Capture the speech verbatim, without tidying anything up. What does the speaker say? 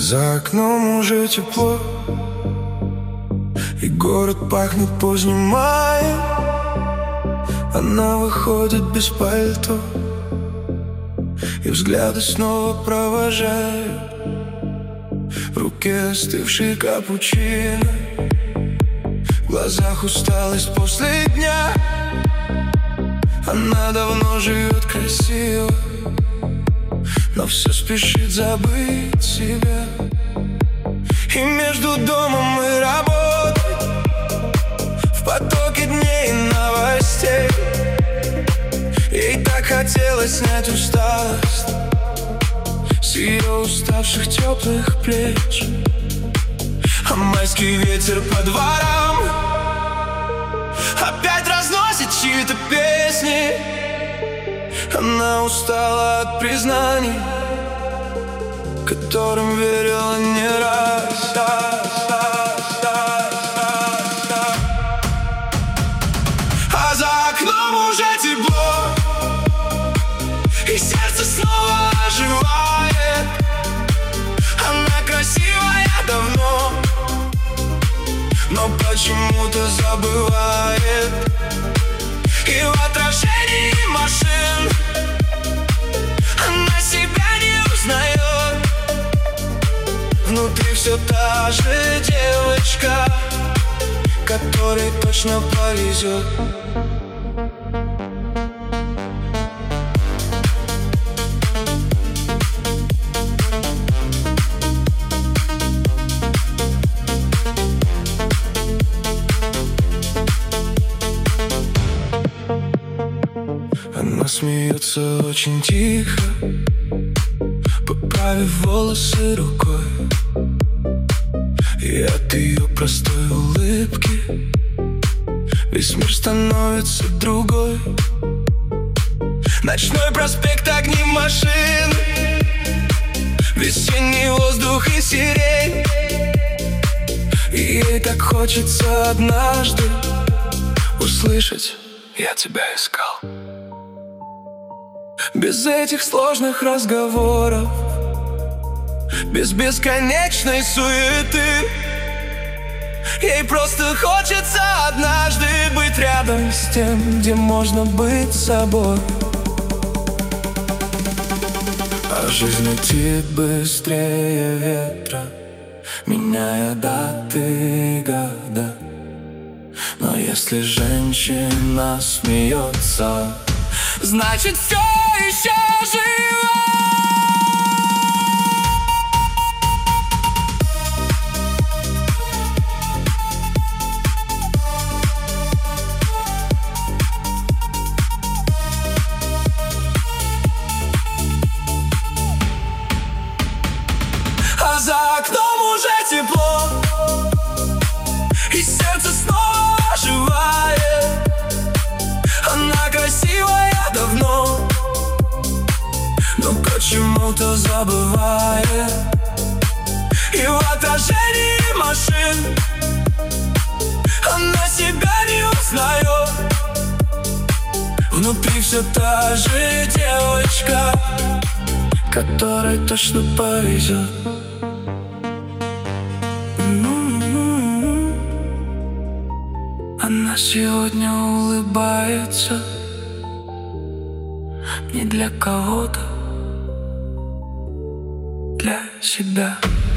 За окном уже тепло, и город пахнет поздним маем. Она выходит без пальто, и взгляды снова провожают. В руке остывший капучино, в глазах усталость после дня. Она давно живет красиво, но все спешит забыть себя. И между домом и работой, в потоке дней и новостей, ей так хотелось снять усталость с ее уставших теплых плеч. А майский ветер по дворам опять разносит чьи-то песни. Она устала от признаний, которым верила не раз. А за окном уже тепло, и сердце снова оживает. Она красивая давно, но почему-то забывает. И в отражении машин она себя не узнает. Внутри все та же девочка, которой точно повезет. Она смеется очень тихо, поправив волосы рукой, и от ее простой улыбки весь мир становится другой. Ночной проспект, огни машин, весенний воздух и сирень. И ей так хочется однажды услышать: я тебя искал. Без этих сложных разговоров, без бесконечной суеты, ей просто хочется однажды быть рядом с тем, где можно быть собой. А жизнь летит быстрее ветра, меняя даты и года. Но если женщина смеется, значит, все еще живо. А за окном уже тепло, и сердце снова оживает. Она красивая давно, но почему-то забывает. И в отражении машин она себя не узнает. Внутри все та же девочка, которой точно повезет. Она сегодня улыбается не для кого-то, для себя.